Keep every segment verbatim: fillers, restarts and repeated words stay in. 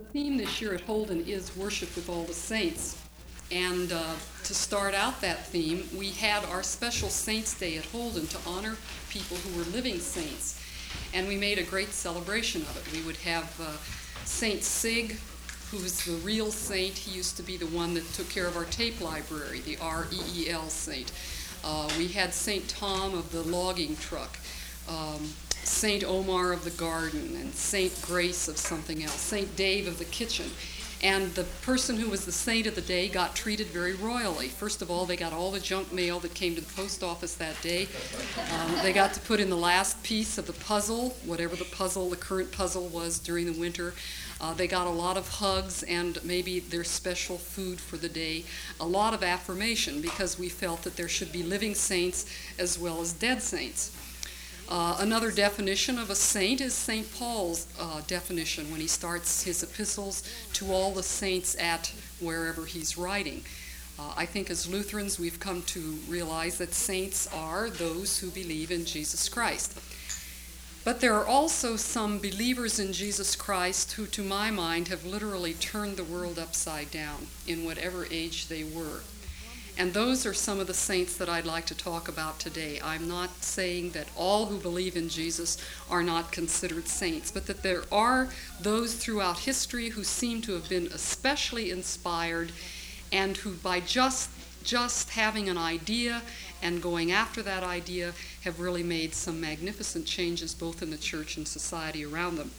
theme this year at Holden is Worship with All the Saints. And uh, to start out that theme, we had our special Saints Day at Holden to honor people who were living saints. And we made a great celebration of it. We would have uh, Saint Sig, who's the real saint. He used to be the one that took care of our tape library, the R E E L saint. Uh, we had Saint Tom of the logging truck, um, Saint Omar of the garden, and Saint Grace of something else, Saint Dave of the kitchen. And the person who was the saint of the day got treated very royally. First of all, they got all the junk mail that came to the post office that day. Um, they got to put in the last piece of the puzzle, whatever the puzzle, the current puzzle was during the winter. Uh, they got a lot of hugs and maybe their special food for the day, a lot of affirmation, because we felt that there should be living saints as well as dead saints. Uh, another definition of a saint is Saint Paul's uh, definition when he starts his epistles to all the saints at wherever he's writing. Uh, I think as Lutherans we've come to realize that saints are those who believe in Jesus Christ. But there are also some believers in Jesus Christ who, to my mind, have literally turned the world upside down in whatever age they were. And those are some of the saints that I'd like to talk about today. I'm not saying that all who believe in Jesus are not considered saints, but that there are those throughout history who seem to have been especially inspired and who by just just having an idea and going after that idea have really made some magnificent changes both in the church and society around them.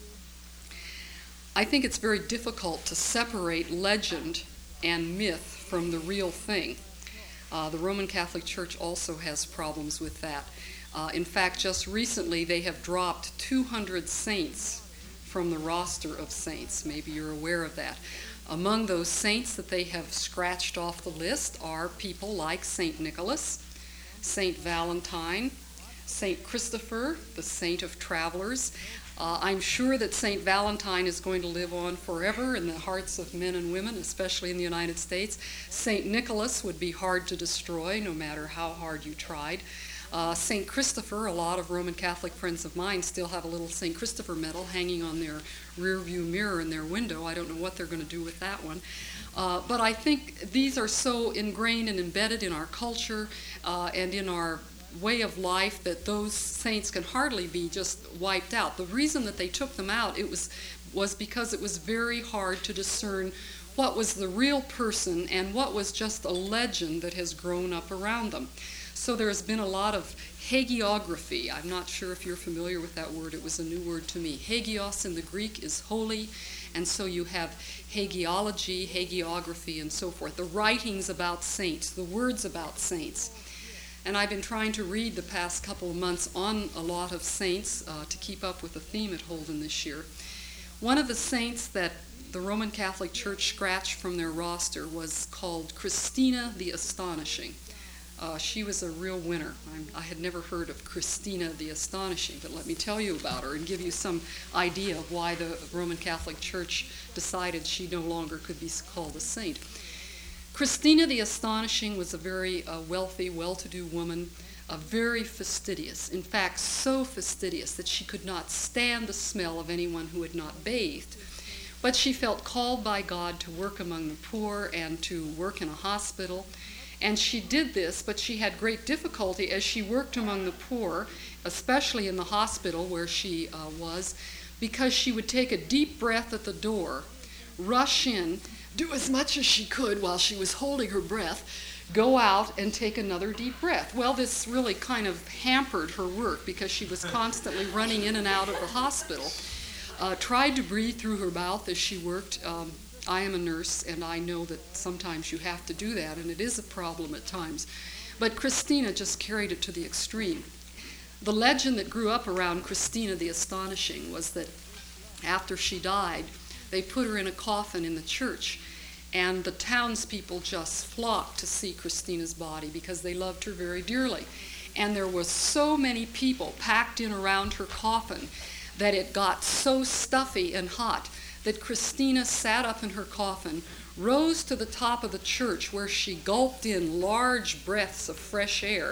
I think it's very difficult to separate legend and myth from the real thing. Uh, the Roman Catholic Church also has problems with that. Uh, in fact, just recently they have dropped two hundred saints from the roster of saints. Maybe you're aware of that. Among those saints that they have scratched off the list are people like Saint Nicholas, Saint Valentine, Saint Christopher, the saint of travelers. Uh, I'm sure that Saint Valentine is going to live on forever in the hearts of men and women, especially in the United States. Saint Nicholas would be hard to destroy, no matter how hard you tried. Uh, Saint Christopher, a lot of Roman Catholic friends of mine still have a little Saint Christopher medal hanging on their rear view mirror in their window. I don't know what they're going to do with that one. Uh, but I think these are so ingrained and embedded in our culture uh, and in our way of life that those saints can hardly be just wiped out. The reason that they took them out it was was because it was very hard to discern what was the real person and what was just a legend that has grown up around them. So there has been a lot of hagiography. I'm not sure if you're familiar with that word. It was a new word to me. Hagios in the Greek is holy, and so you have hagiology, hagiography, and so forth. The writings about saints, the words about saints. And I've been trying to read the past couple of months on a lot of saints uh, to keep up with the theme at Holden this year. One of the saints that the Roman Catholic Church scratched from their roster was called Christina the Astonishing. Uh, she was a real winner. I'm, I had never heard of Christina the Astonishing, but let me tell you about her and give you some idea of why the Roman Catholic Church decided she no longer could be called a saint. Christina the Astonishing was a very uh, wealthy, well-to-do woman, uh, very fastidious. In fact, so fastidious that she could not stand the smell of anyone who had not bathed. But she felt called by God to work among the poor and to work in a hospital. And she did this, but she had great difficulty as she worked among the poor, especially in the hospital where she uh, was, because she would take a deep breath at the door, rush in, do as much as she could while she was holding her breath, go out and take another deep breath. Well, this really kind of hampered her work because she was constantly running in and out of the hospital. Uh, tried to breathe through her mouth as she worked. Um, I am a nurse, and I know that sometimes you have to do that, and it is a problem at times. But Christina just carried it to the extreme. The legend that grew up around Christina the Astonishing was that after she died, they put her in a coffin in the church, and the townspeople just flocked to see Christina's body because they loved her very dearly. And there were so many people packed in around her coffin that it got so stuffy and hot that Christina sat up in her coffin, rose to the top of the church where she gulped in large breaths of fresh air,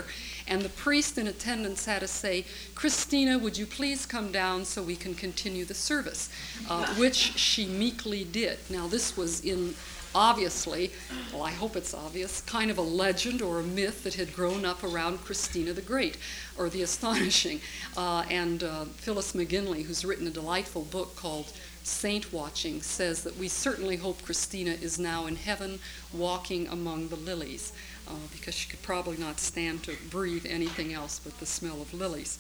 And the priest in attendance had to say, "Christina, would you please come down so we can continue the service?" Uh, which she meekly did. Now, this was in, obviously, well, I hope it's obvious, kind of a legend or a myth that had grown up around Christina the Great, or the Astonishing. Uh, and uh, Phyllis McGinley, who's written a delightful book called Saint Watching, says that we certainly hope Christina is now in heaven walking among the lilies, uh, because she could probably not stand to breathe anything else but the smell of lilies.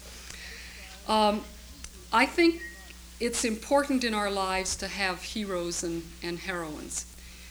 Um, I think it's important in our lives to have heroes and, and heroines.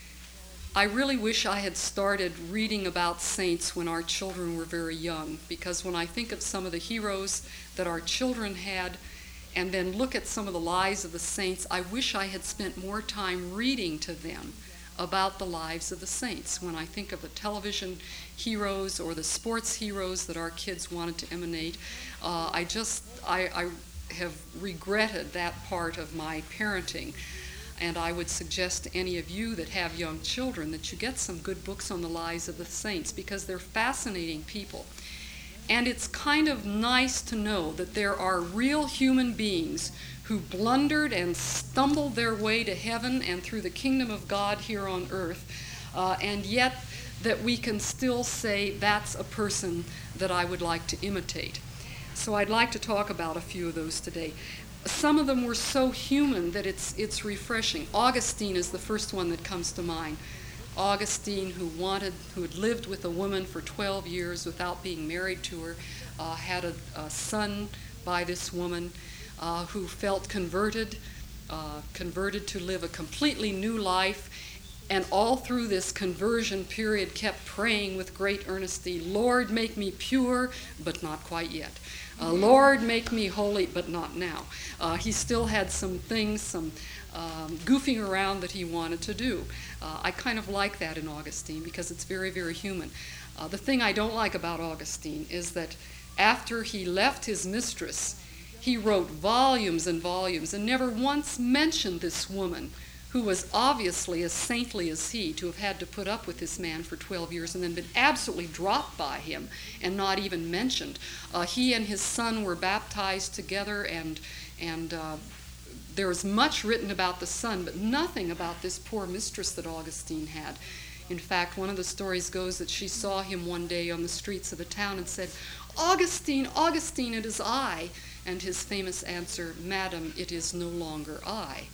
I really wish I had started reading about saints when our children were very young, because when I think of some of the heroes that our children had, and then look at some of the lives of the saints, I wish I had spent more time reading to them about the lives of the saints. When I think of the television heroes or the sports heroes that our kids wanted to emanate, uh, I just, I, I have regretted that part of my parenting. And I would suggest to any of you that have young children that you get some good books on the lives of the saints, because they're fascinating people. And it's kind of nice to know that there are real human beings who blundered and stumbled their way to heaven and through the kingdom of God here on earth, uh, and yet that we can still say that's a person that I would like to imitate. So I'd like to talk about a few of those today. Some of them were so human that it's it's refreshing. Augustine is the first one that comes to mind. Augustine, who wanted, who had lived with a woman for twelve years without being married to her, uh, had a, a son by this woman, uh, who felt converted, uh, converted to live a completely new life, and all through this conversion period kept praying with great earnesty, "Lord, make me pure, but not quite yet. Uh, Lord, make me holy, but not now." Uh, he still had some things, some um, goofing around that he wanted to do. Uh, I kind of like that in Augustine because it's very, very human. Uh, the thing I don't like about Augustine is that after he left his mistress, he wrote volumes and volumes and never once mentioned this woman who was obviously as saintly as he, to have had to put up with this man for twelve years and then been absolutely dropped by him and not even mentioned. Uh, he and his son were baptized together, and and uh, there was much written about the son, but nothing about this poor mistress that Augustine had. In fact, one of the stories goes that she saw him one day on the streets of the town and said, "Augustine, Augustine, it is I." And his famous answer, "Madam, it is no longer I."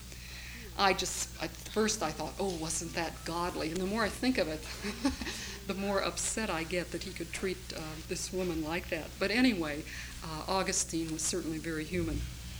I just, at first I thought, oh, wasn't that godly? And the more I think of it, the more upset I get that he could treat uh, this woman like that. But anyway, uh, Augustine was certainly very human.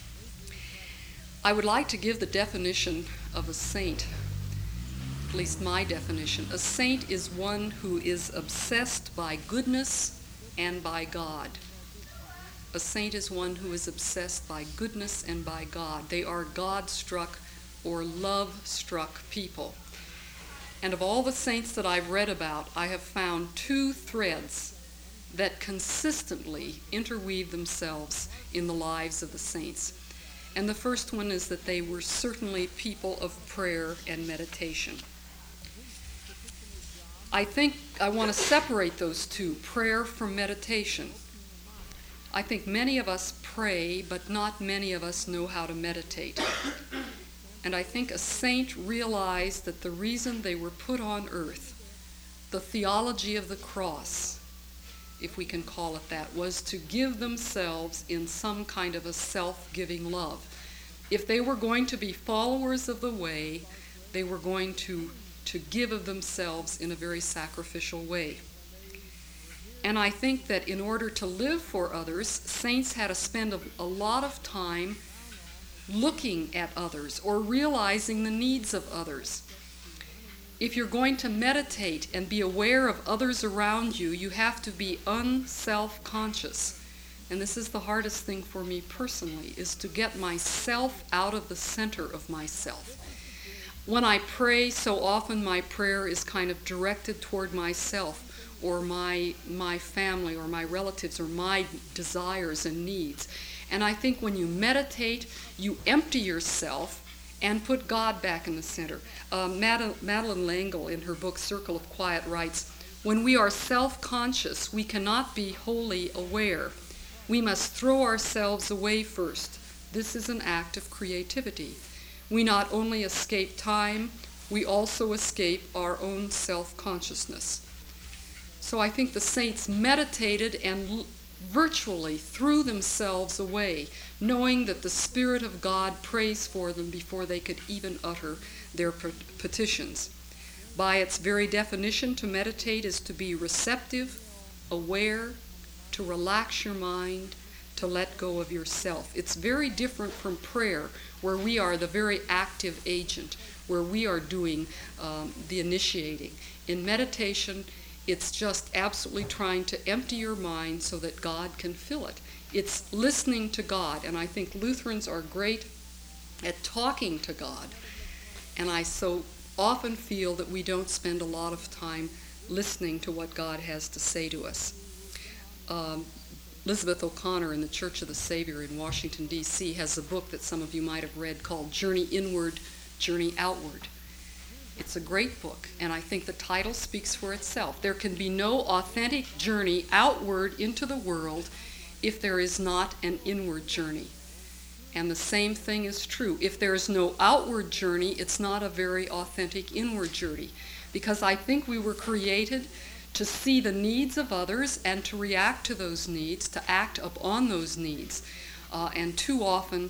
I would like to give the definition of a saint, at least my definition. A saint is one who is obsessed by goodness and by God. A saint is one who is obsessed by goodness and by God. They are God-struck or love-struck people. And of all the saints that I've read about, I have found two threads that consistently interweave themselves in the lives of the saints. And the first one is that they were certainly people of prayer and meditation. I think I want to separate those two, prayer from meditation. I think many of us pray, but not many of us know how to meditate. And I think a saint realized that the reason they were put on earth, the theology of the cross, if we can call it that, was to give themselves in some kind of a self-giving love. If they were going to be followers of the way, they were going to, to give of themselves in a very sacrificial way. And I think that in order to live for others, saints had to spend a, a lot of time looking at others or realizing the needs of others. If you're going to meditate and be aware of others around you, you have to be unself-conscious. And this is the hardest thing for me personally, is to get myself out of the center of myself. When I pray, so often my prayer is kind of directed toward myself or my my family or my relatives or my desires and needs. And I think when you meditate, you empty yourself and put God back in the center. Uh, Mad- Madeleine L'Engle, in her book Circle of Quiet, writes, When we are self-conscious, we cannot be wholly aware. We must throw ourselves away first. This is an act of creativity. We not only escape time, we also escape our own self-consciousness. So I think the saints meditated and l- virtually threw themselves away, knowing that the Spirit of God prays for them before they could even utter their petitions. By its very definition, to meditate is to be receptive, aware, to relax your mind, to let go of yourself. It's very different from prayer, where we are the very active agent, where we are doing um, the initiating. In meditation, it's just absolutely trying to empty your mind so that God can fill it. It's listening to God, and I think Lutherans are great at talking to God. And I so often feel that we don't spend a lot of time listening to what God has to say to us. Um, Elizabeth O'Connor in the Church of the Savior in Washington, D C has a book that some of you might have read called Journey Inward, Journey Outward. It's a great book, and I think the title speaks for itself. There can be no authentic journey outward into the world if there is not an inward journey. And the same thing is true. If there is no outward journey, it's not a very authentic inward journey. Because I think we were created to see the needs of others and to react to those needs, to act upon those needs. Uh, and too often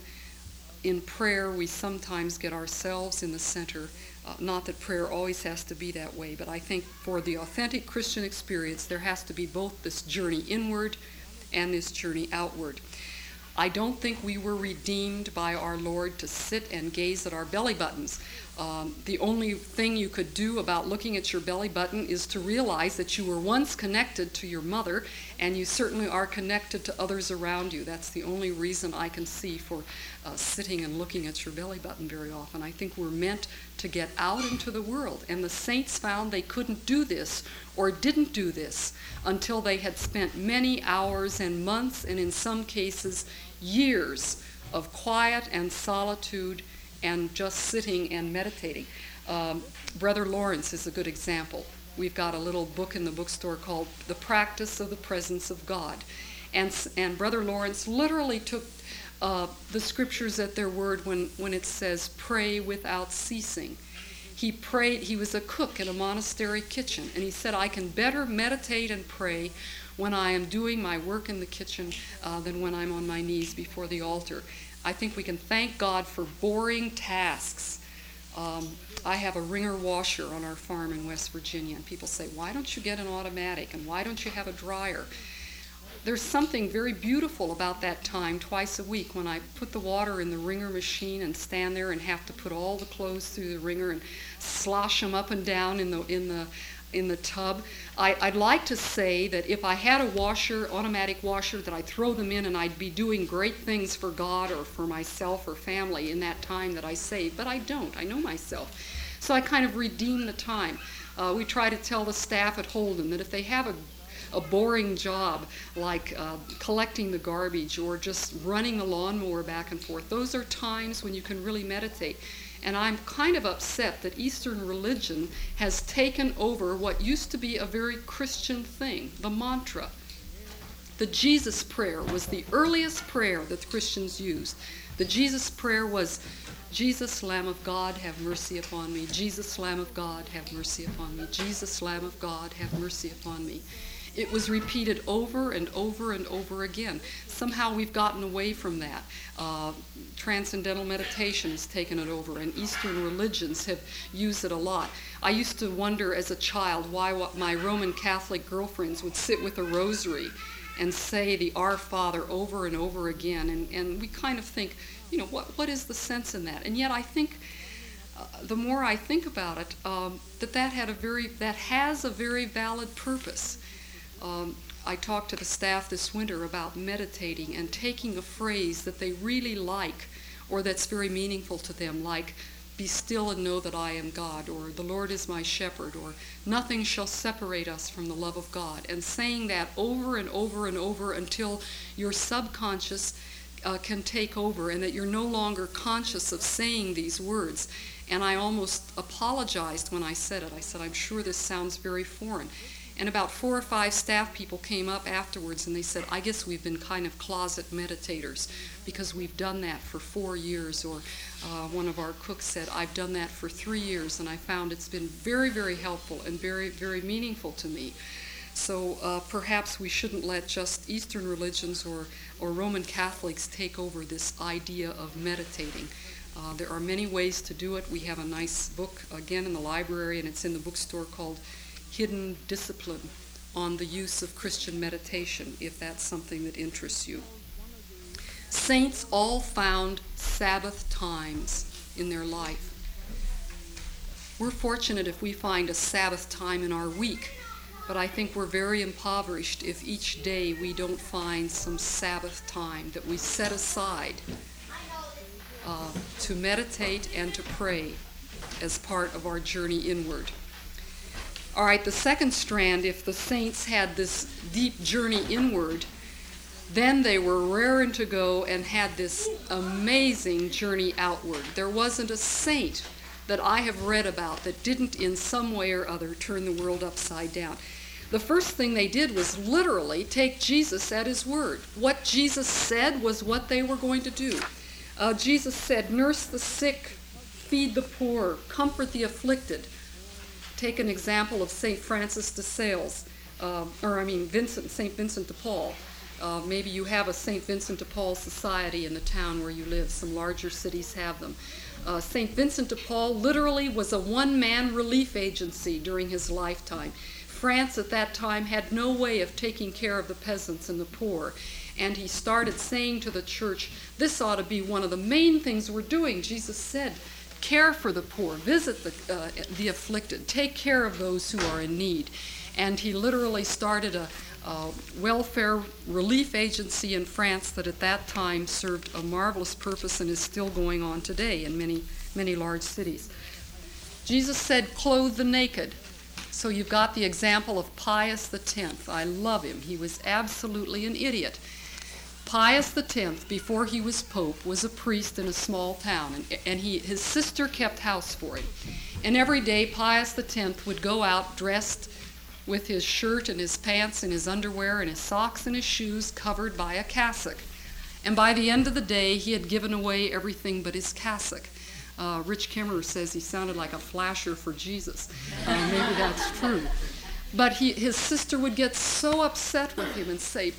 in prayer, we sometimes get ourselves in the center. Uh, not that prayer always has to be that way, but I think for the authentic Christian experience, there has to be both this journey inward and this journey outward. I don't think we were redeemed by our Lord to sit and gaze at our belly buttons. Um, the only thing you could do about looking at your belly button is to realize that you were once connected to your mother, and you certainly are connected to others around you. That's the only reason I can see for uh, sitting and looking at your belly button very often. I think we're meant to get out into the world, and the saints found they couldn't do this or didn't do this until they had spent many hours and months, and in some cases years, of quiet and solitude and just sitting and meditating. Um, Brother Lawrence is a good example. We've got a little book in the bookstore called The Practice of the Presence of God. And, and Brother Lawrence literally took uh, the scriptures at their word when, when it says, pray without ceasing. He prayed, he was a cook in a monastery kitchen, and he said, I can better meditate and pray when I am doing my work in the kitchen uh, than when I'm on my knees before the altar. I think we can thank God for boring tasks. Um, I have a wringer washer on our farm in West Virginia, and people say, why don't you get an automatic, and why don't you have a dryer? There's something very beautiful about that time twice a week when I put the water in the wringer machine and stand there and have to put all the clothes through the wringer and slosh them up and down in the in the in the tub. I, I'd like to say that if I had a washer, automatic washer, that I'd throw them in and I'd be doing great things for God or for myself or family in that time that I save, but I don't. I know myself. So I kind of redeem the time. Uh, we try to tell the staff at Holden that if they have a a boring job like uh, collecting the garbage or just running the lawnmower back and forth, those are times when you can really meditate. And I'm kind of upset that Eastern religion has taken over what used to be a very Christian thing, the mantra. The Jesus prayer was the earliest prayer that the Christians used. The Jesus prayer was, Jesus, Lamb of God, have mercy upon me. Jesus, Lamb of God, have mercy upon me. Jesus, Lamb of God, have mercy upon me. It was repeated over and over and over again. Somehow we've gotten away from that. Uh, transcendental meditation has taken it over, and Eastern religions have used it a lot. I used to wonder as a child why what my Roman Catholic girlfriends would sit with a rosary and say the Our Father over and over again, and, and we kind of think, you know, what what is the sense in that? And yet I think uh, the more I think about it, um, that that had a very that has a very valid purpose. Um, I talked to the staff this winter about meditating and taking a phrase that they really like or that's very meaningful to them, like, be still and know that I am God, or the Lord is my shepherd, or nothing shall separate us from the love of God, and saying that over and over and over until your subconscious uh, can take over and that you're no longer conscious of saying these words. And I almost apologized when I said it. I said, I'm sure this sounds very foreign. And about four or five staff people came up afterwards and they said, I guess we've been kind of closet meditators because we've done that for four years. Or uh, one of our cooks said, I've done that for three years and I found it's been very, very helpful and very, very meaningful to me. So uh, perhaps we shouldn't let just Eastern religions or, or Roman Catholics take over this idea of meditating. Uh, there are many ways to do it. We have a nice book, again, in the library, and it's in the bookstore, called Hidden Discipline on the Use of Christian Meditation, if that's something that interests you. Saints all found Sabbath times in their life. We're fortunate if we find a Sabbath time in our week, but I think we're very impoverished if each day we don't find some Sabbath time that we set aside uh, to meditate and to pray as part of our journey inward. All right, the second strand, if the saints had this deep journey inward, then they were raring to go and had this amazing journey outward. There wasn't a saint that I have read about that didn't in some way or other turn the world upside down. The first thing they did was literally take Jesus at his word. What Jesus said was what they were going to do. Uh, Jesus said, nurse the sick, feed the poor, comfort the afflicted. Take an example of Saint Francis de Sales, uh, or I mean Vincent, Saint Vincent de Paul. Uh, maybe you have a Saint Vincent de Paul society in the town where you live. Some larger cities have them. Uh, Saint Vincent de Paul literally was a one-man relief agency during his lifetime. France at that time had no way of taking care of the peasants and the poor. And he started saying to the church, this ought to be one of the main things we're doing. Jesus said, care for the poor, visit the, uh, the afflicted, take care of those who are in need. And he literally started a, a welfare relief agency in France that at that time served a marvelous purpose and is still going on today in many, many large cities. Jesus said, clothe the naked. So you've got the example of Pius the Tenth. I love him. He was absolutely an idiot. Pius the Tenth, before he was Pope, was a priest in a small town, and, and he, his sister kept house for him. And every day Pius the Tenth would go out dressed with his shirt and his pants and his underwear and his socks and his shoes covered by a cassock. And by the end of the day, he had given away everything but his cassock. Uh, Rich Kimmerer says he sounded like a flasher for Jesus. Uh, maybe that's true. But he, his sister would get so upset with him and say,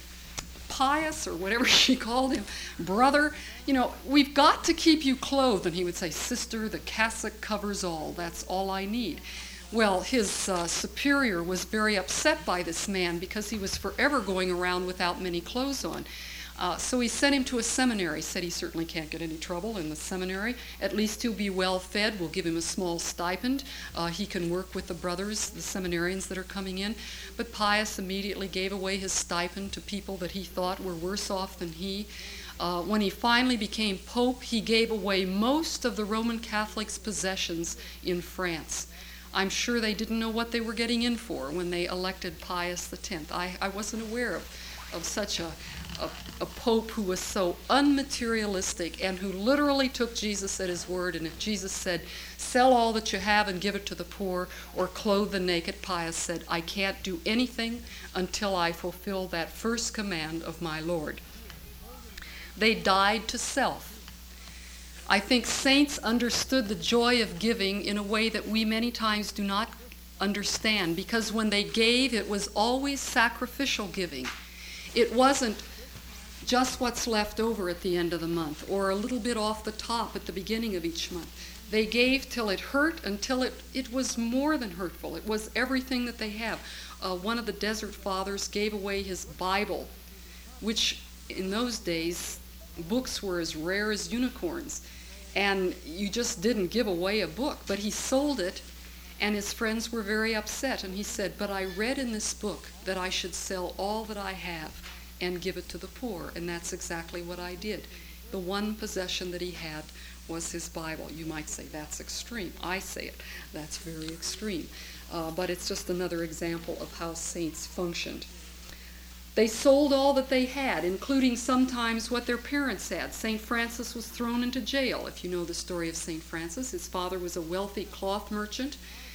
Pius, or whatever she called him, brother, you know, we've got to keep you clothed. And he would say, sister, the cassock covers all. That's all I need. Well, his uh, superior was very upset by this man because he was forever going around without many clothes on. Uh, so he sent him to a seminary. Said he certainly can't get any trouble in the seminary. At least he'll be well fed. We'll give him a small stipend. Uh, he can work with the brothers, the seminarians that are coming in. But Pius immediately gave away his stipend to people that he thought were worse off than he. Uh, when he finally became Pope, he gave away most of the Roman Catholics' possessions in France. I'm sure they didn't know what they were getting in for when they elected Pius the Tenth. I, I wasn't aware of, of such a A, a pope who was so unmaterialistic and who literally took Jesus at his word. And if Jesus said, sell all that you have and give it to the poor, or clothe the naked, Pius said, I can't do anything until I fulfill that first command of my Lord. They died to self. I think saints understood the joy of giving in a way that we many times do not understand, because when they gave, it was always sacrificial giving. It wasn't just what's left over at the end of the month, or a little bit off the top at the beginning of each month. They gave till it hurt, until it, it was more than hurtful. It was everything that they have. Uh, one of the Desert Fathers gave away his Bible, which in those days, books were as rare as unicorns. And you just didn't give away a book. But he sold it, and his friends were very upset. And he said, but I read in this book that I should sell all that I have and give it to the poor. And that's exactly what I did. The one possession that he had was his Bible. You might say that's extreme. I say it. That's very extreme. Uh, but it's just another example of how saints functioned. They sold all that they had, including sometimes what their parents had. Saint Francis was thrown into jail. If you know the story of Saint Francis, his father was a wealthy cloth merchant.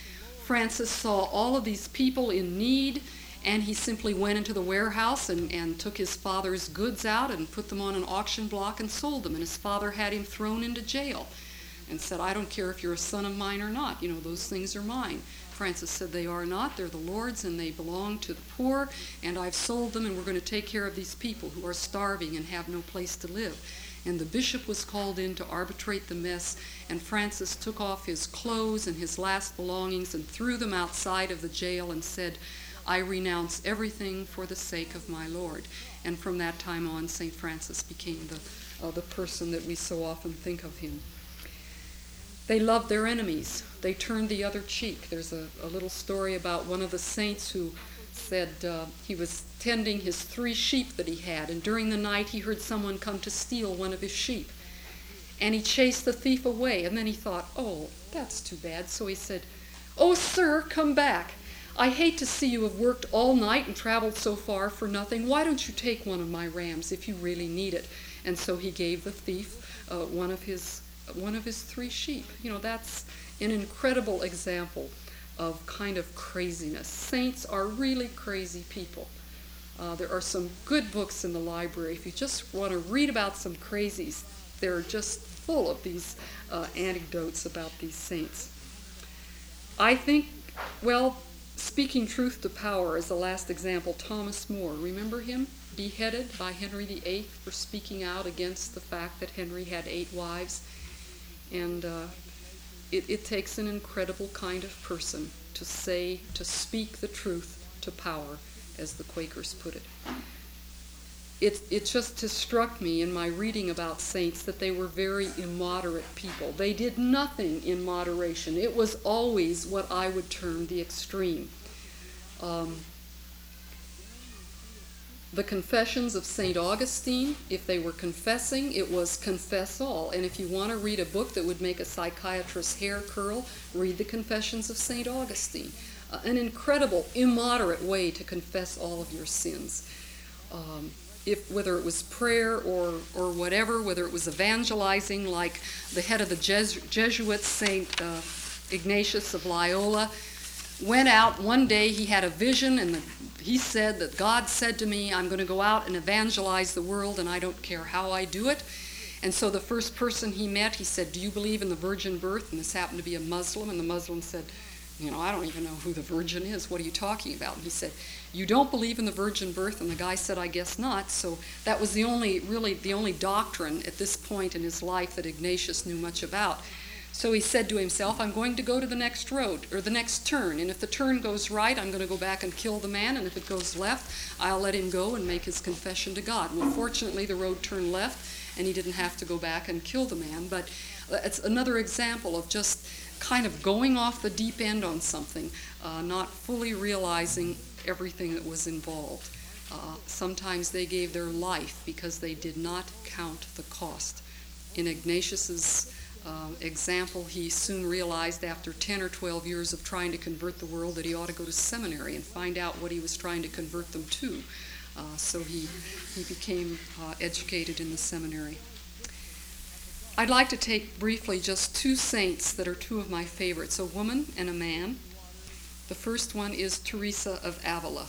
Francis saw all of these people in need, and he simply went into the warehouse and, and took his father's goods out and put them on an auction block and sold them. And his father had him thrown into jail and said, I don't care if you're a son of mine or not. You know, those things are mine. Francis said, they are not. They're the Lord's, and they belong to the poor, and I've sold them, and we're going to take care of these people who are starving and have no place to live. And the bishop was called in to arbitrate the mess, and Francis took off his clothes and his last belongings and threw them outside of the jail and said, I renounce everything for the sake of my Lord. And from that time on, Saint Francis became the, uh, the person that we so often think of him. They loved their enemies. They turned the other cheek. There's a, a little story about one of the saints who said uh, he was tending his three sheep that he had, and during the night he heard someone come to steal one of his sheep. And he chased the thief away, and then he thought, oh, that's too bad. So he said, oh, sir, come back. I hate to see you have worked all night and traveled so far for nothing. Why don't you take one of my rams if you really need it? And so he gave the thief uh, one of his one of his three sheep. You know, that's an incredible example of kind of craziness. Saints are really crazy people. Uh, there are some good books in the library. If you just want to read about some crazies, they're just full of these uh, anecdotes about these saints. I think, well, speaking truth to power is the last example. Thomas More, remember him? Beheaded by Henry the Eighth for speaking out against the fact that Henry had eight wives. And uh, it, it takes an incredible kind of person to say, to speak the truth to power, as the Quakers put it. It, it just has struck me in my reading about saints that they were very immoderate people. They did nothing in moderation. It was always what I would term the extreme. Um, the Confessions of Saint Augustine, if they were confessing, it was confess all. And if you want to read a book that would make a psychiatrist's hair curl, read the Confessions of Saint Augustine. Uh, an incredible, immoderate way to confess all of your sins. Um, If, whether it was prayer or, or whatever, whether it was evangelizing, like the head of the Jes- Jesuits, Saint uh, Ignatius of Loyola, went out one day, he had a vision, and the, he said that God said to me, I'm going to go out and evangelize the world, and I don't care how I do it. And so the first person he met, he said, do you believe in the virgin birth? And this happened to be a Muslim, and the Muslim said, you know, I don't even know who the virgin is. What are you talking about? And he said, you don't believe in the virgin birth? And the guy said, I guess not. So that was the only, really, the only doctrine at this point in his life that Ignatius knew much about. So he said to himself, I'm going to go to the next road, or the next turn. And if the turn goes right, I'm going to go back and kill the man. And if it goes left, I'll let him go and make his confession to God. Well, fortunately, the road turned left, and he didn't have to go back and kill the man. But it's another example of just kind of going off the deep end on something, uh, not fully realizing everything that was involved. Uh, sometimes they gave their life because they did not count the cost. In Ignatius's uh, example, he soon realized after ten or twelve years of trying to convert the world that he ought to go to seminary and find out what he was trying to convert them to. Uh, so he, he became uh, educated in the seminary. I'd like to take briefly just two saints that are two of my favorites, a woman and a man. The first one is Teresa of Avila.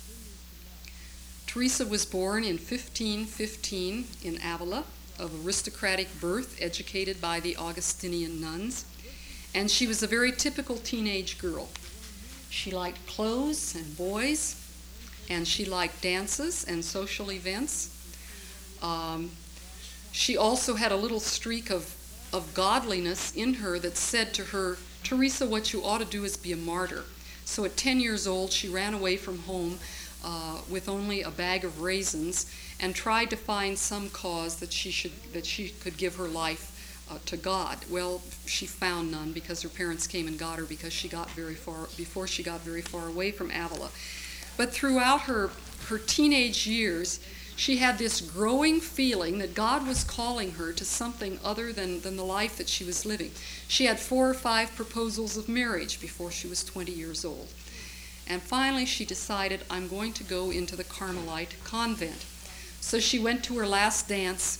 Teresa was born in fifteen fifteen in Avila, of aristocratic birth, educated by the Augustinian nuns, and she was a very typical teenage girl. She liked clothes and boys, and she liked dances and social events. Um, She also had a little streak of, of godliness in her that said to her, Teresa, what you ought to do is be a martyr. So at ten years old, she ran away from home uh, with only a bag of raisins and tried to find some cause that she should that she could give her life uh, to God. Well, she found none because her parents came and got her because she got very far before she got very far away from Avila. But throughout her her teenage years, she had this growing feeling that God was calling her to something other than, than the life that she was living. She had four or five proposals of marriage before she was twenty years old. And finally she decided, I'm going to go into the Carmelite convent. So she went to her last dance,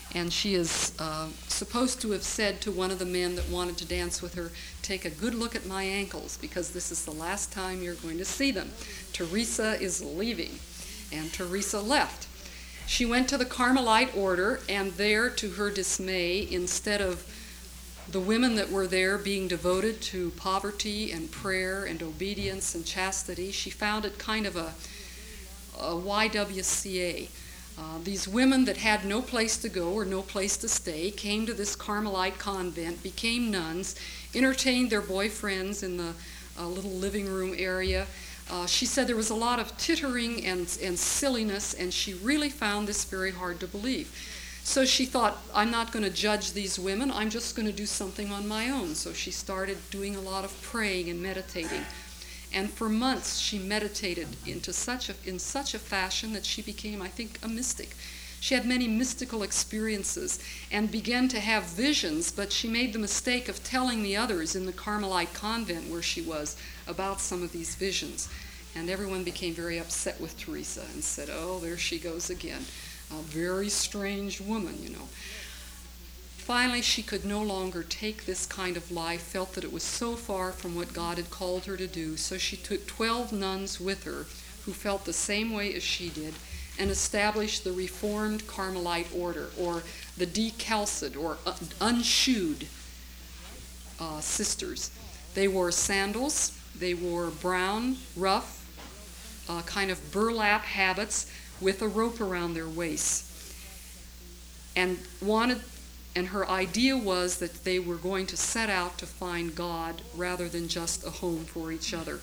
And she is uh, supposed to have said to one of the men that wanted to dance with her, "Take a good look at my ankles, because this is the last time you're going to see them. Teresa is leaving." And Teresa left. She went to the Carmelite order, and there, to her dismay, instead of the women that were there being devoted to poverty and prayer and obedience and chastity, she found it kind of a, a Y W C A. Uh, these women that had no place to go or no place to stay came to this Carmelite convent, became nuns, entertained their boyfriends in the uh, little living room area. Uh, she said there was a lot of tittering and, and silliness, and she really found this very hard to believe. So she thought, I'm not going to judge these women, I'm just going to do something on my own. So she started doing a lot of praying and meditating. And for months she meditated into such a, in such a fashion that she became, I think, a mystic. She had many mystical experiences and began to have visions, but she made the mistake of telling the others in the Carmelite convent where she was about some of these visions. And everyone became very upset with Teresa and said, "Oh, there she goes again. A very strange woman, you know." Finally, she could no longer take this kind of life, felt that it was so far from what God had called her to do, so she took twelve nuns with her who felt the same way as she did and established the Reformed Carmelite order, or the decalced, or unshoed uh, sisters. They wore sandals, they wore brown, rough, uh, kind of burlap habits with a rope around their waists, and wanted And her idea was that they were going to set out to find God rather than just a home for each other.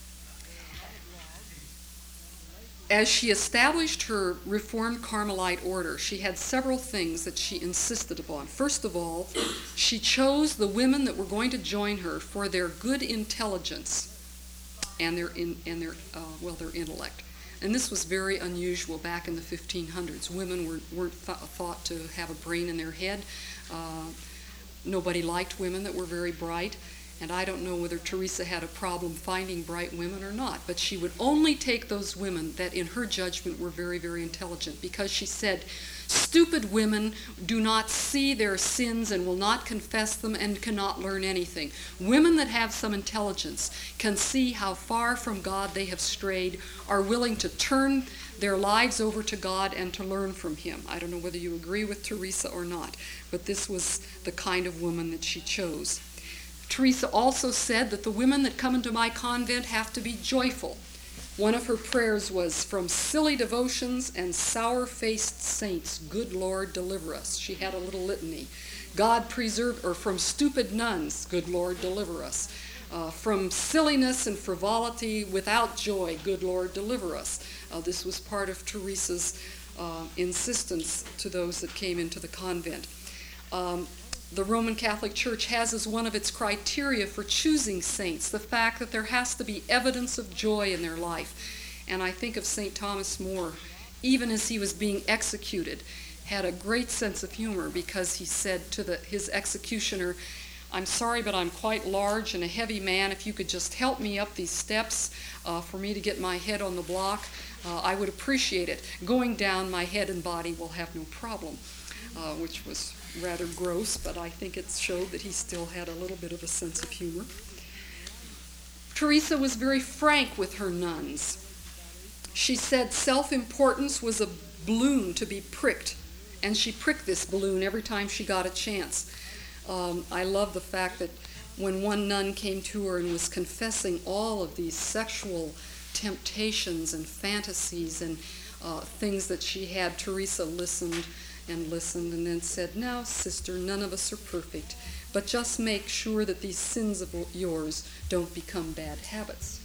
As she established her Reformed Carmelite order, she had several things that she insisted upon. First of all, she chose the women that were going to join her for their good intelligence and their in, and their uh, well their intellect. And this was very unusual back in the fifteen hundreds. Women were, weren't th- thought to have a brain in their head. Uh, nobody liked women that were very bright. And I don't know whether Teresa had a problem finding bright women or not. But she would only take those women that in her judgment were very, very intelligent. Because she said, stupid women do not see their sins and will not confess them and cannot learn anything. Women that have some intelligence can see how far from God they have strayed, are willing to turn their lives over to God and to learn from Him. I don't know whether you agree with Teresa or not, but this was the kind of woman that she chose. Teresa also said that the women that come into my convent have to be joyful. One of her prayers was, "From silly devotions and sour-faced saints, good Lord, deliver us." She had a little litany. God preserve, or from stupid nuns, good Lord, deliver us. Uh, from silliness and frivolity without joy, good Lord, deliver us. Uh, this was part of Teresa's uh, insistence to those that came into the convent. Um, The Roman Catholic Church has as one of its criteria for choosing saints the fact that there has to be evidence of joy in their life. And I think of Saint Thomas More, even as he was being executed, had a great sense of humor, because he said to the, his executioner, "I'm sorry, but I'm quite large and a heavy man. If you could just help me up these steps uh, for me to get my head on the block, uh, I would appreciate it. Going down, my head and body will have no problem," uh, which was rather gross, but I think it showed that he still had a little bit of a sense of humor. Teresa was very frank with her nuns. She said self-importance was a balloon to be pricked, and she pricked this balloon every time she got a chance. Um, I love the fact that when one nun came to her and was confessing all of these sexual temptations and fantasies and uh, things that she had, Teresa listened and listened and then said, "Now, sister, none of us are perfect, but just make sure that these sins of yours don't become bad habits."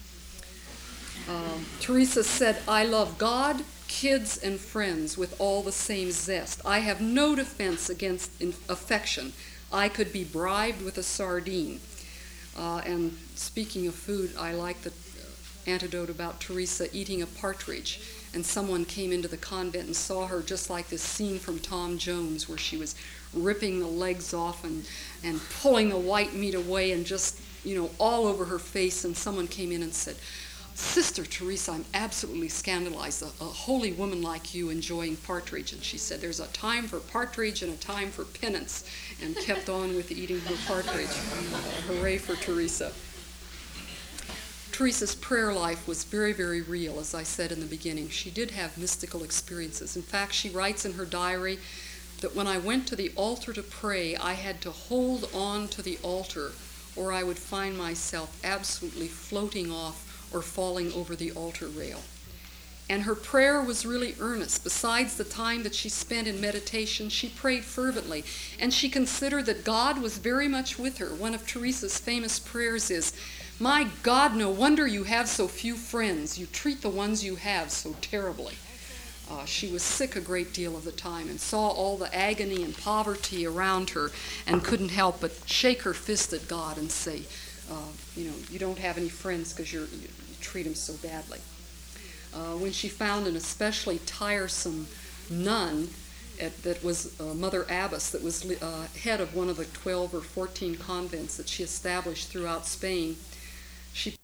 Um, Teresa said, "I love God, kids, and friends with all the same zest. I have no defense against affection. I could be bribed with a sardine." Uh, and speaking of food, I like the anecdote about Teresa eating a partridge. And someone came into the convent and saw her, just like this scene from Tom Jones, where she was ripping the legs off and, and pulling the white meat away and just, you know, all over her face. And someone came in and said, Sister Teresa, I'm absolutely scandalized, a, a holy woman like you enjoying partridge. And she said, there's a time for partridge and a time for penance, and kept on with eating her partridge. Uh, hooray for Teresa. Teresa's prayer life was very, very real, as I said in the beginning. She did have mystical experiences. In fact, she writes in her diary that when I went to the altar to pray, I had to hold on to the altar, or I would find myself absolutely floating off or falling over the altar rail. And her prayer was really earnest. Besides the time that she spent in meditation, she prayed fervently, and she considered that God was very much with her. One of Teresa's famous prayers is, "My God, no wonder you have so few friends. You treat the ones you have so terribly." Uh, she was sick a great deal of the time and saw all the agony and poverty around her and couldn't help but shake her fist at God and say, uh, you know, you don't have any friends because you're, you, you treat them so badly. Uh, when she found an especially tiresome nun at, that was uh, Mother Abbess, that was uh, head of one of the twelve or fourteen convents that she established throughout Spain, she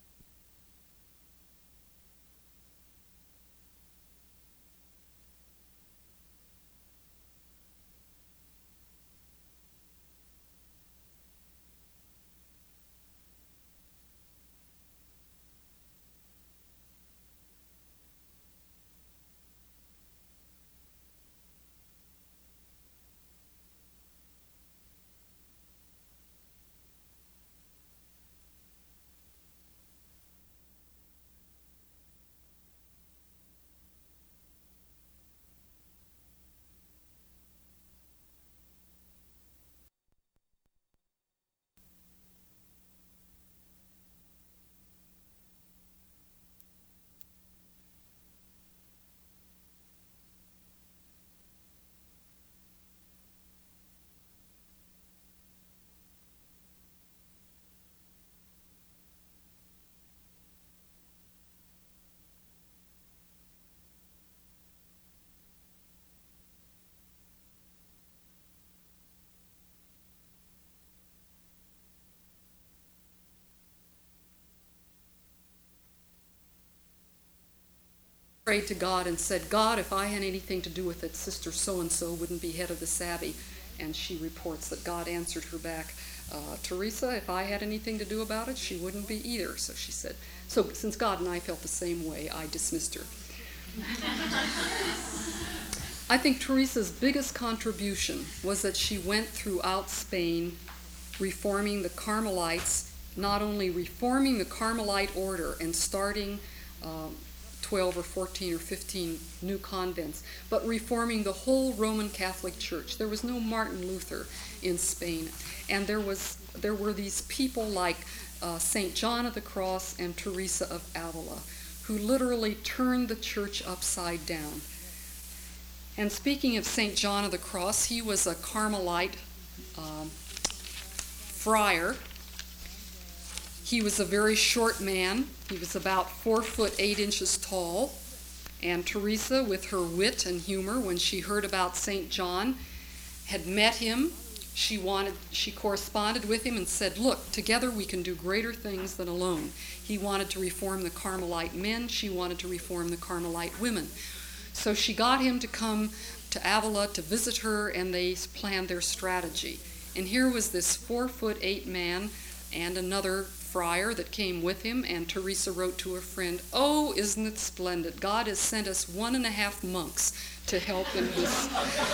prayed to God and said, "God, if I had anything to do with it, Sister so-and-so wouldn't be head of this abbey." And she reports that God answered her back, uh, "Teresa, if I had anything to do about it, she wouldn't be either." So she said, so since God and I felt the same way, I dismissed her. I think Teresa's biggest contribution was that she went throughout Spain reforming the Carmelites, not only reforming the Carmelite order and starting um, twelve or fourteen or fifteen new convents, but reforming the whole Roman Catholic Church. There was no Martin Luther in Spain, and there was there were these people like uh, Saint John of the Cross and Teresa of Avila, who literally turned the church upside down. And speaking of Saint John of the Cross, he was a Carmelite um, friar. He was a very short man. He was about four foot eight inches tall. And Teresa, with her wit and humor, when she heard about Saint John, had met him. She wanted, she corresponded with him and said, "Look, together we can do greater things than alone." He wanted to reform the Carmelite men. She wanted to reform the Carmelite women. So she got him to come to Avila to visit her, and they planned their strategy. And here was this four foot eight man and another friar that came with him, and Teresa wrote to her friend, "Oh, isn't it splendid? God has sent us one and a half monks to help in this,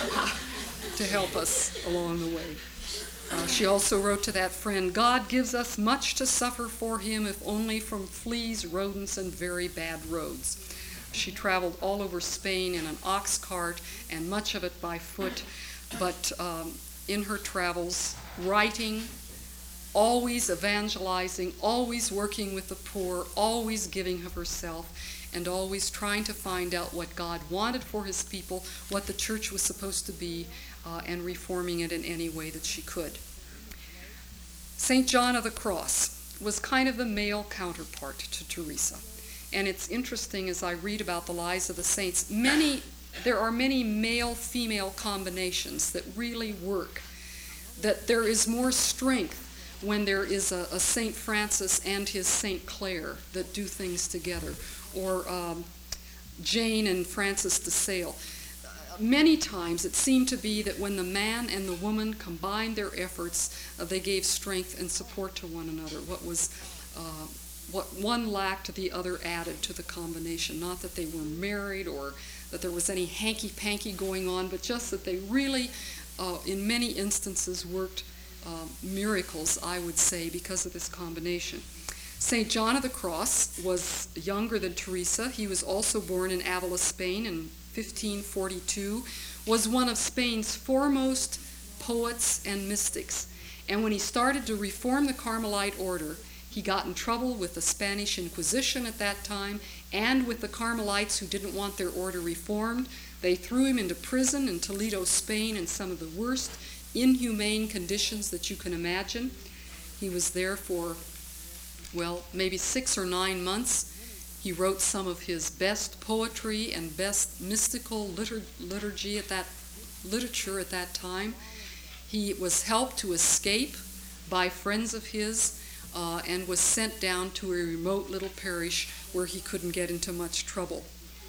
to help us along the way." Uh, she also wrote to that friend, "God gives us much to suffer for him, if only from fleas, rodents, and very bad roads." She traveled all over Spain in an ox cart, and much of it by foot, but um, in her travels, writing, always evangelizing, always working with the poor, always giving of herself, and always trying to find out what God wanted for his people, what the church was supposed to be, uh, and reforming it in any way that she could. Saint John of the Cross was kind of the male counterpart to Teresa. And it's interesting, as I read about the lives of the saints, many there are many male-female combinations that really work, that there is more strength when there is a, a Saint Francis and his Saint Clare that do things together, or um, Jane and Francis de Sales. Many times it seemed to be that when the man and the woman combined their efforts, uh, they gave strength and support to one another. What was uh, what one lacked, the other added to the combination. Not that they were married or that there was any hanky-panky going on, but just that they really, uh, in many instances, worked uh, miracles, I would say, because of this combination. Saint John of the Cross was younger than Teresa. He was also born in Avila, Spain in fifteen forty-two, was one of Spain's foremost poets and mystics. And when he started to reform the Carmelite order, he got in trouble with the Spanish Inquisition at that time and with the Carmelites who didn't want their order reformed. They threw him into prison in Toledo, Spain, in some of the worst inhumane conditions that you can imagine. He was there for, well, maybe six or nine months. He wrote some of his best poetry and best mystical litur- liturgy at that literature at that time. He was helped to escape by friends of his uh, and was sent down to a remote little parish where he couldn't get into much trouble.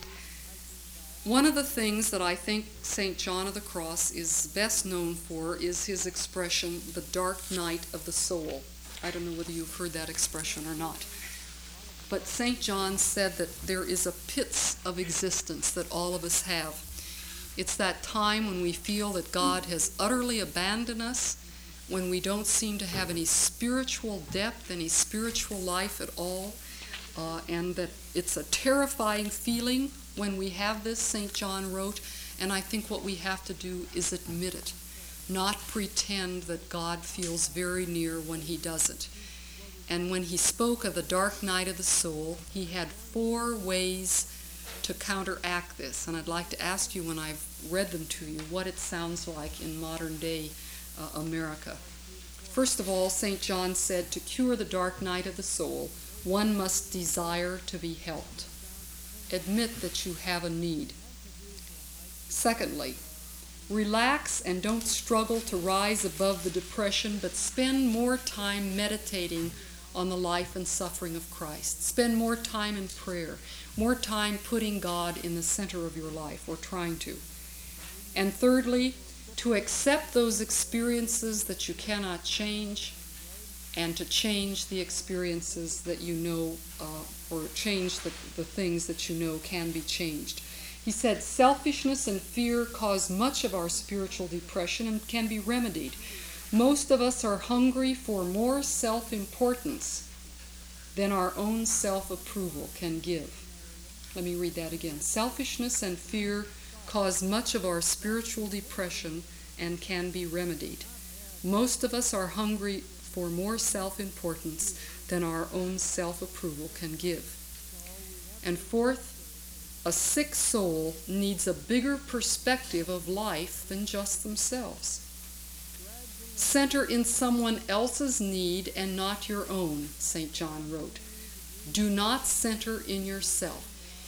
One of the things that I think Saint John of the Cross is best known for is his expression, the dark night of the soul. I don't know whether you've heard that expression or not. But Saint John said that there is a pits of existence that all of us have. It's that time when we feel that God has utterly abandoned us, when we don't seem to have any spiritual depth, any spiritual life at all, uh, and that it's a terrifying feeling when we have this, Saint John wrote, and I think what we have to do is admit it, not pretend that God feels very near when he doesn't. And when he spoke of the dark night of the soul, he had four ways to counteract this. And I'd like to ask you, when I've read them to you, what it sounds like in modern day uh, America. First of all, Saint John said, to cure the dark night of the soul, one must desire to be helped. Admit that you have a need. Secondly, relax and don't struggle to rise above the depression, but spend more time meditating on the life and suffering of Christ. Spend more time in prayer, more time putting God in the center of your life, or trying to. And thirdly, to accept those experiences that you cannot change, and to change the experiences that you know, uh, or change the, the things that you know can be changed. He said, selfishness and fear cause much of our spiritual depression and can be remedied. Most of us are hungry for more self-importance than our own self-approval can give. Let me read that again. Selfishness and fear cause much of our spiritual depression and can be remedied. Most of us are hungry for more self-importance than our own self-approval can give. And fourth, a sick soul needs a bigger perspective of life than just themselves. Center in someone else's need and not your own, Saint John wrote. Do not center in yourself.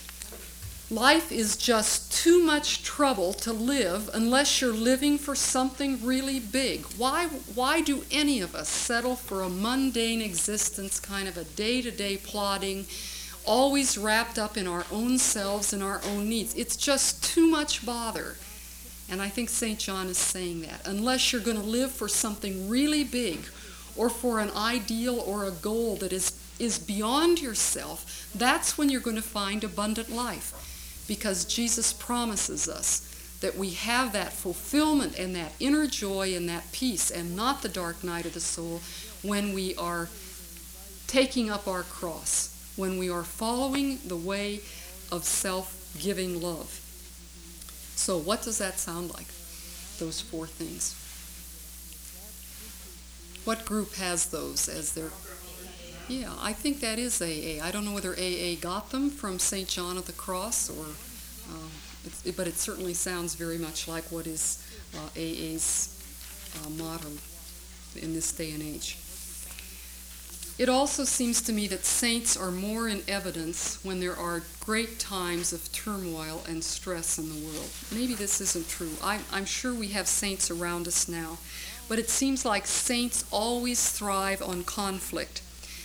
Life is just too much trouble to live unless you're living for something really big. Why, why do any of us settle for a mundane existence, kind of a day-to-day plodding, always wrapped up in our own selves and our own needs? It's just too much bother. And I think Saint John is saying that. Unless you're going to live for something really big, or for an ideal or a goal that is, is beyond yourself, that's when you're going to find abundant life. Because Jesus promises us that we have that fulfillment and that inner joy and that peace, and not the dark night of the soul, when we are taking up our cross, when we are following the way of self-giving love. So what does that sound like, those four things? What group has those as their... Yeah, I think that is A A. I don't know whether A A got them from Saint John of the Cross, or, uh, it's, but it certainly sounds very much like what is uh, A A's uh, motto in this day and age. It also seems to me that saints are more in evidence when there are great times of turmoil and stress in the world. Maybe this isn't true. I, I'm sure we have saints around us now, but it seems like saints always thrive on conflict.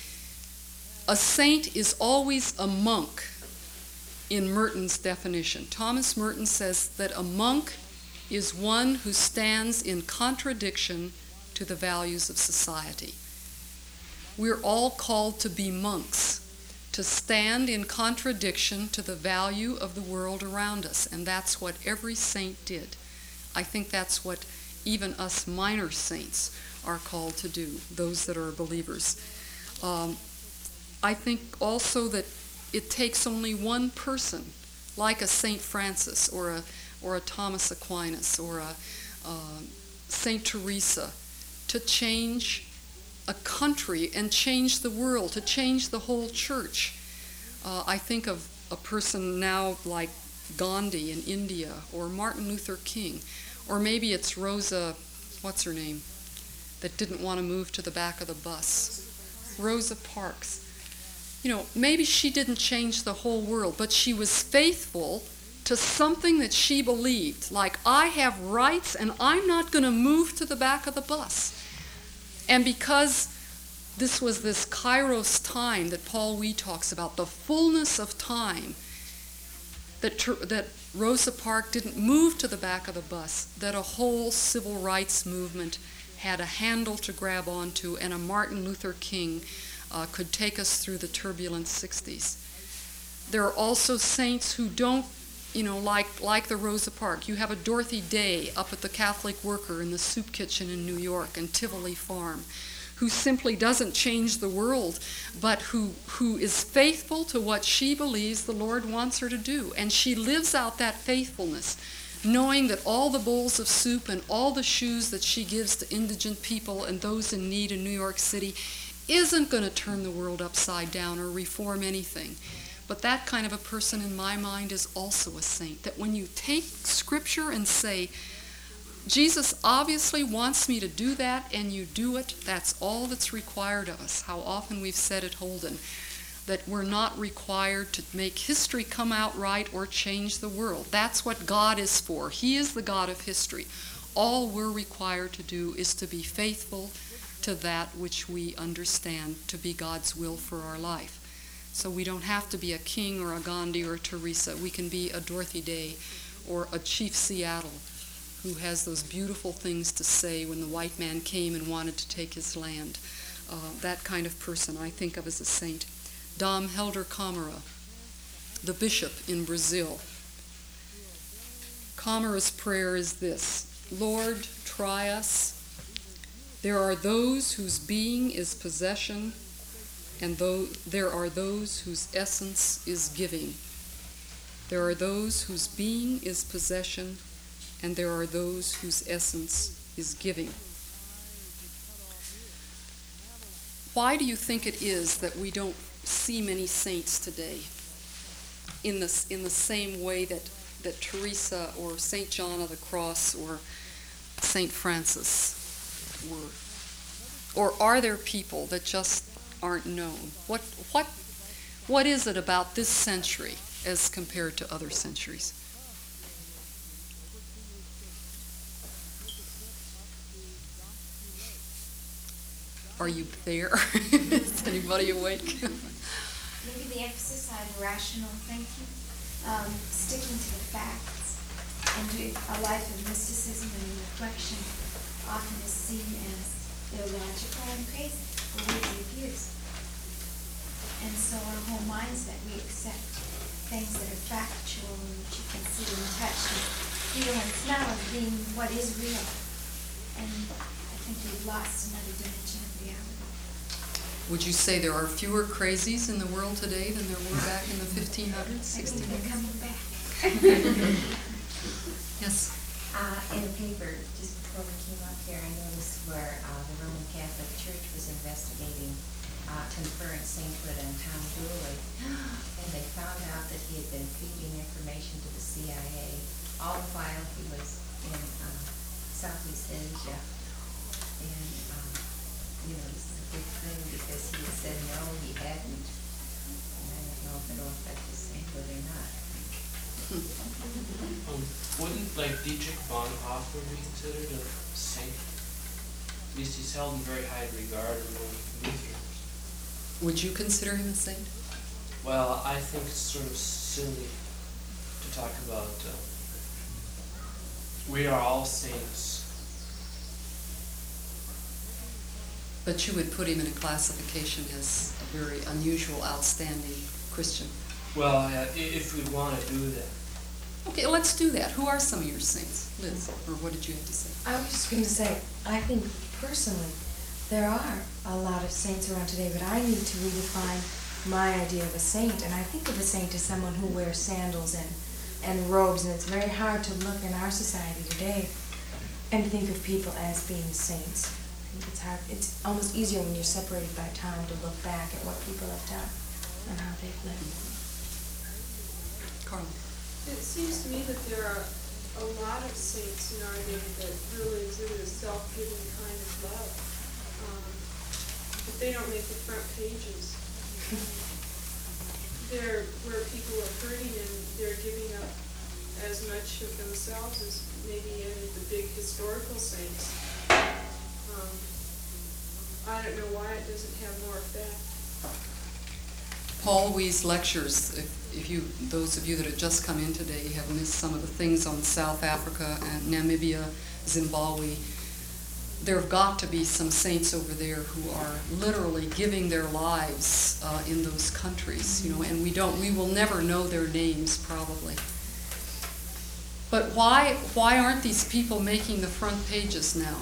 A saint is always a monk in Merton's definition. Thomas Merton says that a monk is one who stands in contradiction to the values of society. We're all called to be monks, to stand in contradiction to the value of the world around us, and that's what every saint did. I think that's what even us minor saints are called to do, those that are believers. Um, I think also that it takes only one person, like a Saint Francis or a or a Thomas Aquinas or a uh, Saint Teresa, to change a country and change the world, to change the whole church. Uh, I think of a person now like Gandhi in India, or Martin Luther King, or maybe it's Rosa, what's her name, that didn't want to move to the back of the bus. Rosa Parks. You know, maybe she didn't change the whole world, but she was faithful to something that she believed, like, I have rights and I'm not going to move to the back of the bus. And because this was this kairos time that Paul Wee talks about, the fullness of time, that, that Rosa Parks didn't move to the back of the bus, that a whole civil rights movement had a handle to grab onto, and a Martin Luther King uh, could take us through the turbulent sixties. There are also saints who don't, you know, like like the Rosa Parks. You have a Dorothy Day up at the Catholic Worker in the soup kitchen in New York and Tivoli Farm, who simply doesn't change the world, but who who is faithful to what she believes the Lord wants her to do. And she lives out that faithfulness, knowing that all the bowls of soup and all the shoes that she gives to indigent people and those in need in New York City isn't going to turn the world upside down or reform anything. But that kind of a person, in my mind, is also a saint. That when you take Scripture and say, Jesus obviously wants me to do that, and you do it, that's all that's required of us. How often we've said at Holden that we're not required to make history come out right or change the world. That's what God is for. He is the God of history. All we're required to do is to be faithful to that which we understand to be God's will for our life. So we don't have to be a King or a Gandhi or a Teresa. We can be a Dorothy Day or a Chief Seattle who has those beautiful things to say when the white man came and wanted to take his land. Uh, that kind of person I think of as a saint. Dom Helder Câmara, the bishop in Brazil. Câmara's prayer is this: Lord, try us. There are those whose being is possession, and though there are those whose essence is giving. There are those whose being is possession, and there are those whose essence is giving. Why do you think it is that we don't see many saints today in the, in the same way that, that Teresa or Saint John of the Cross or Saint Francis were? Or are there people that just aren't known? What what what is it about this century as compared to other centuries? Are you there? Is anybody awake? Maybe the emphasis on rational thinking, um, sticking to the facts, and doing a life of mysticism and reflection often is seen as illogical and crazy, or worthy of use. And so our whole mindset, we accept things that are factual and which you can see and touch and feel and smell as being what is real. And I think we've lost another dimension of reality. Would you say there are fewer crazies in the world today than there were back in the fifteen hundreds, sixteen hundreds? They're coming back. Yes. Uh, in the paper, just before we came up here, I noticed where uh, the Roman Catholic Church was investigating uh, conferring sainthood and Tom Dooley, and they found out that he had been feeding information to the C I A all the while he was in uh, Southeast Asia. And, um, you know, this is a big thing because he had said no, he hadn't. And I don't know if it'll affect his sainthood or not. Um, wouldn't like Dietrich Bonhoeffer be considered a saint? At least he's held in very high regard among Lutherans. Would you consider him a saint? Well, I think it's sort of silly to talk about, uh, we are all saints. But you would put him in a classification as a very unusual, outstanding Christian. Well, uh, i- if we'd want to do that. Okay, let's do that. Who are some of your saints? Liz, or what did you have to say? I was just going to say, I think personally, there are a lot of saints around today, but I need to redefine my idea of a saint. And I think of a saint as someone who wears sandals and, and robes, and it's very hard to look in our society today and think of people as being saints. I think it's hard. It's almost easier when you're separated by time to look back at what people have done and how they've lived. Carla? It seems to me that there are a lot of saints in our day that really exhibit a self-giving kind of love. Um, but they don't make the front pages. They're where people are hurting and they're giving up as much of themselves as maybe any of the big historical saints. Um, I don't know why it doesn't have more effect. Paul Wee's lectures, if, if you, those of you that have just come in today have missed some of the things on South Africa and Namibia, Zimbabwe, there have got to be some saints over there who are literally giving their lives uh, in those countries, you know, and we don't, we will never know their names probably. But why, why aren't these people making the front pages now?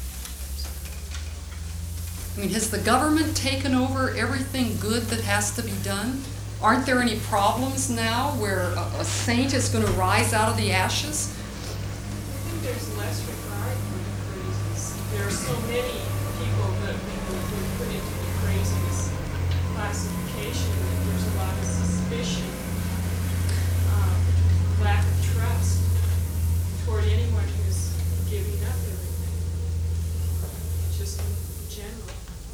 I mean, has the government taken over everything good that has to be done? Aren't there any problems now where a, a saint is going to rise out of the ashes? I think there's less regard for the crazies. There are so many people that we would put into the crazies classification that there's a lot of suspicion, um, lack of trust toward anyone who's giving up everything. Just in general.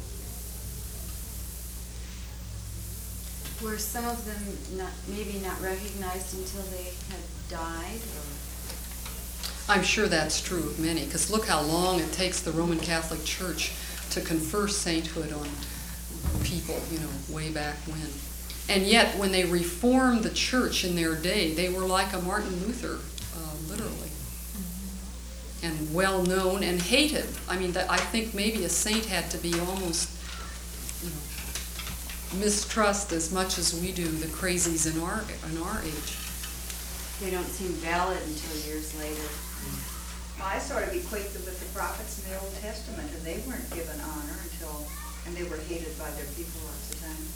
Were some of them not, maybe not recognized until they had died? Or? I'm sure that's true of many, because look how long it takes the Roman Catholic Church to confer sainthood on people, you know, way back when. And yet, when they reformed the church in their day, they were like a Martin Luther, uh, literally. And well known and hated. I mean, that, I think maybe a saint had to be almost, you know, mistrust as much as we do the crazies in our in our age. They don't seem valid until years later. I sort of equate them with the prophets in the Old Testament, and they weren't given honor until, and they were hated by their people lots of times.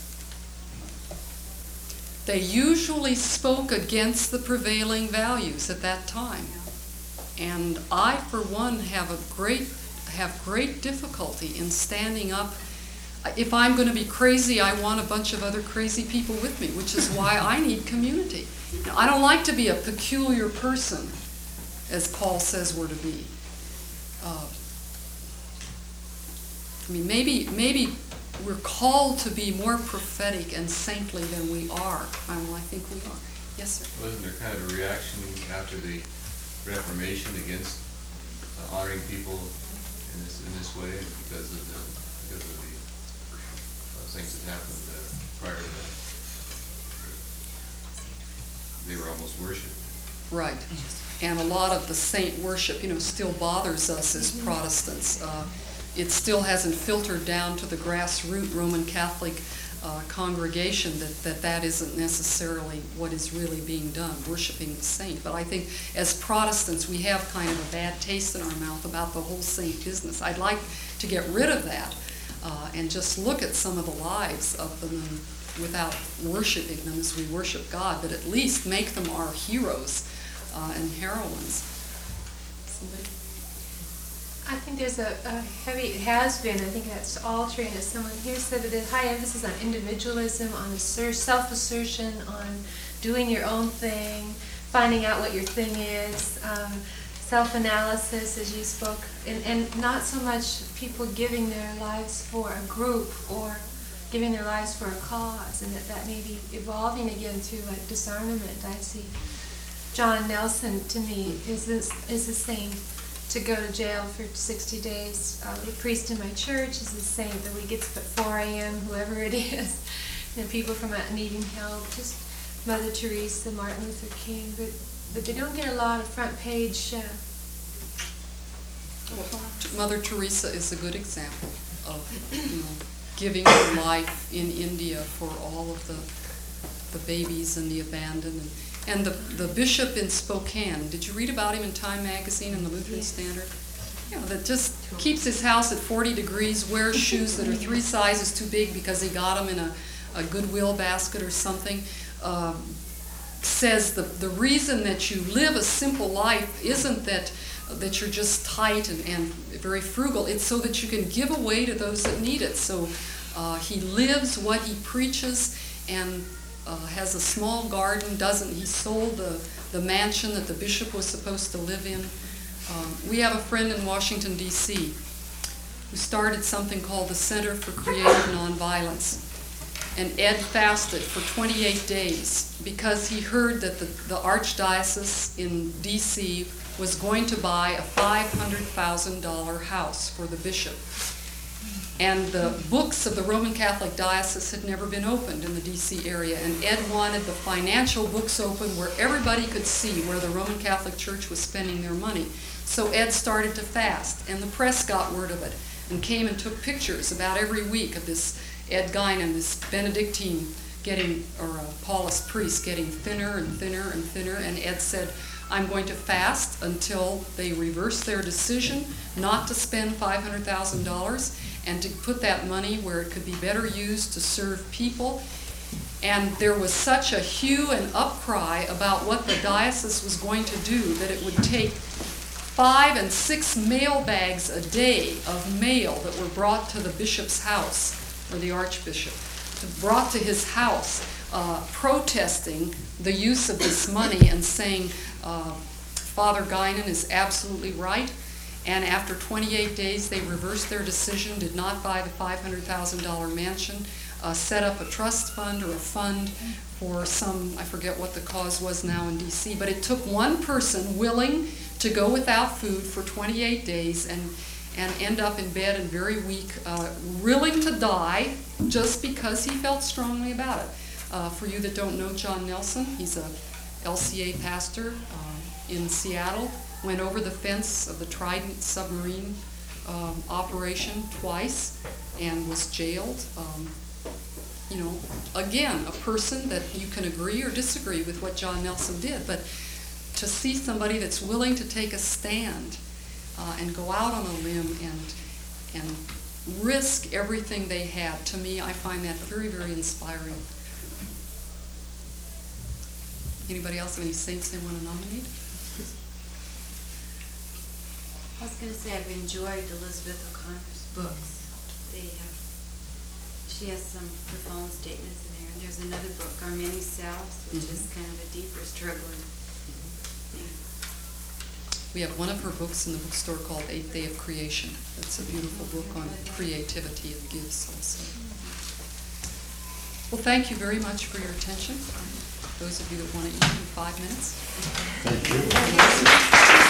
They usually spoke against the prevailing values at that time. And I, for one, have a great have great difficulty in standing up. If I'm going to be crazy, I want a bunch of other crazy people with me, which is why I need community. Now, I don't like to be a peculiar person, as Paul says we're to be. Uh, I mean, maybe maybe we're called to be more prophetic and saintly than we are. I, mean, I think we are. Yes, sir. Wasn't there kind of a reaction after the Reformation against uh, honoring people in this in this way because of the because of the uh, things that happened uh, prior to that? They were almost worshipped. Right. And a lot of the saint worship, you know, still bothers us as Protestants. Uh, it still hasn't filtered down to the grassroots Roman Catholic uh, congregation that, that that isn't necessarily what is really being done, worshiping the saint. But I think as Protestants, we have kind of a bad taste in our mouth about the whole saint business. I'd like to get rid of that uh, and just look at some of the lives of them and, without worshiping them as we worship God, but at least make them our heroes uh, and heroines. Somebody? I think there's a, a heavy, it has been, I think that's all trained, as someone here said, it is high emphasis on individualism, on assert, self-assertion, on doing your own thing, finding out what your thing is, um, self-analysis, as you spoke, and, and not so much people giving their lives for a group or giving their lives for a cause, and that that may be evolving again to a disarmament. I see John Nelson, to me, is this, is the same. To to go to jail for sixty days. Uh, the priest in my church is a saint that we get up at four a.m., whoever it is, and people from out needing help, just Mother Teresa, Martin Luther King, but, but they don't get a lot of front page. Uh, Mother Teresa is a good example of, you know, giving her life in India for all of the the babies and the abandoned. And, and the, the bishop in Spokane, did you read about him in Time Magazine and the Lutheran Yes. Standard? You know, that just keeps his house at forty degrees, wears shoes that are three sizes too big because he got them in a, a Goodwill basket or something. Um, says the, the reason that you live a simple life isn't that that you're just tight and, and very frugal. It's so that you can give away to those that need it. So uh, he lives what he preaches, and uh, has a small garden. Doesn't he sold the, the mansion that the bishop was supposed to live in. Um, we have a friend in Washington, D C who started something called the Center for Creative Nonviolence. And Ed fasted for twenty-eight days because he heard that the, the Archdiocese in D C was going to buy a five hundred thousand dollar house for the bishop. And the books of the Roman Catholic Diocese had never been opened in the D C area, and Ed wanted the financial books open where everybody could see where the Roman Catholic Church was spending their money. So Ed started to fast, and the press got word of it and came and took pictures about every week of this Ed Guinan, this Benedictine getting, or a Paulist priest getting thinner and thinner and thinner, and Ed said, I'm going to fast until they reverse their decision not to spend five hundred thousand dollars and to put that money where it could be better used to serve people. And there was such a hue and upcry about what the diocese was going to do that it would take five and six mail bags a day of mail that were brought to the bishop's house, or the archbishop, brought to his house, uh, protesting the use of this money and saying, uh, Father Guinan is absolutely right. And after twenty-eight days, they reversed their decision, did not buy the five hundred thousand dollar mansion, uh, set up a trust fund or a fund for some, I forget what the cause was now in D C, but it took one person willing to go without food for twenty-eight days and and end up in bed and very weak, uh, willing to die just because he felt strongly about it. Uh, for you that don't know John Nelson, he's a L C A pastor uh, in Seattle, went over the fence of the Trident submarine um, operation twice and was jailed. Um, you know, again, a person that you can agree or disagree with what John Nelson did, but to see somebody that's willing to take a stand Uh, and go out on a limb and and risk everything they had, to me, I find that very, very inspiring. Anybody else have any saints they want to nominate? I was going to say I've enjoyed Elizabeth O'Connor's books. They have, she has some profound statements in there. And there's another book, Our Many Selves, which mm-hmm. is kind of a deeper struggling thing. We have one of her books in the bookstore called Eighth Day of Creation. That's a beautiful book on creativity and gifts also. Well, thank you very much for your attention. Those of you that want to eat in five minutes. Thank you.